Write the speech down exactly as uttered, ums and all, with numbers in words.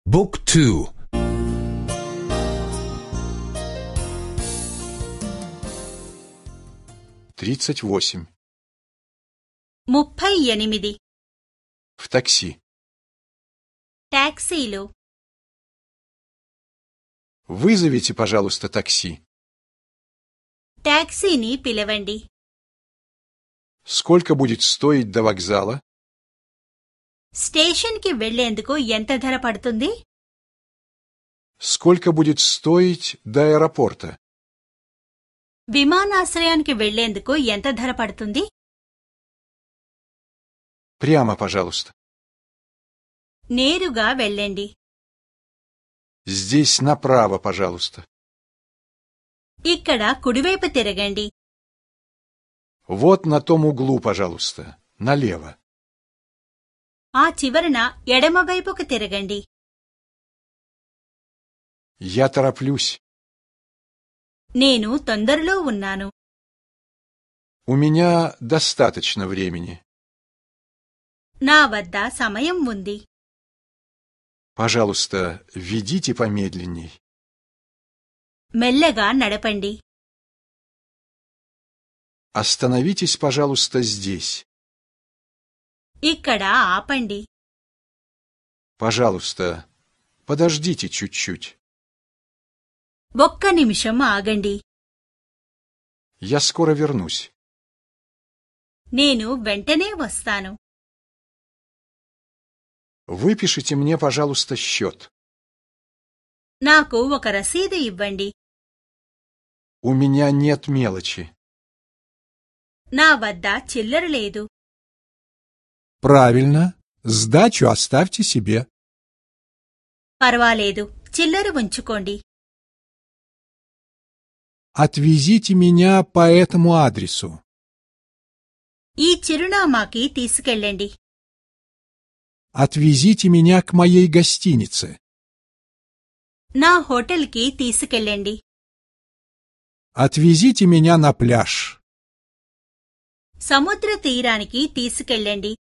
บุ๊กทู тридцать восемь. ముప్పై ఎనిమిది. В такси. టాక్సీలో. Вызовите, пожалуйста, такси. టాక్సీని పిలవండి. Сколько будет стоить до вокзала? స్టేషన్కి వెళ్లేందుకు ఎంత ధర పడుతుంది? Сколько будет стоить до аэропорта? విమానాశ్రయానికి వెళ్లేందుకు ఎంత ధర పడుతుంది? Прямо, пожалуйста. నేరుగా వెళ్ళండి. Здесь направо, пожалуйста. ఇక్కడ కుడివైపు తిరగండి. Вот на том углу, пожалуйста. Налево. ఆ చివరన ఎడమవైపుకు తిరగండి. Я тороплюсь. నేను తొందరలో ఉన్నాను. У меня достаточно времени. నా వద్ద సమయం ఉంది. Пожалуйста, ведите помедленней. మెల్లగా నడపండి. Остановитесь, пожалуйста, здесь. ఇక్కడ ఆపండి. Пожалуйста, подождите чуть-чуть. ఒక్క నిమిషం ఆగండి. Я скоро вернусь. నేను వెంటనే వస్తాను. Выпишите мне, пожалуйста, счет. నాకు ఒక రసీదు ఇవ్వండి. У меня нет мелочи. నా వద్ద చిల్లర లేదు. Правильно. Сдачу оставьте себе. పర్వాలేదు, చిల్లర ఉంచుకోండి. Отвезите меня по этому адресу. ఈ చిరునామాకి తీసుకెళ్ళండి. Отвезите меня к моей гостинице. నా హోటల్కి తీసుకెళ్ళండి. Отвезите меня на пляж. సముద్ర తీరానికి తీసుకెళ్ళండి.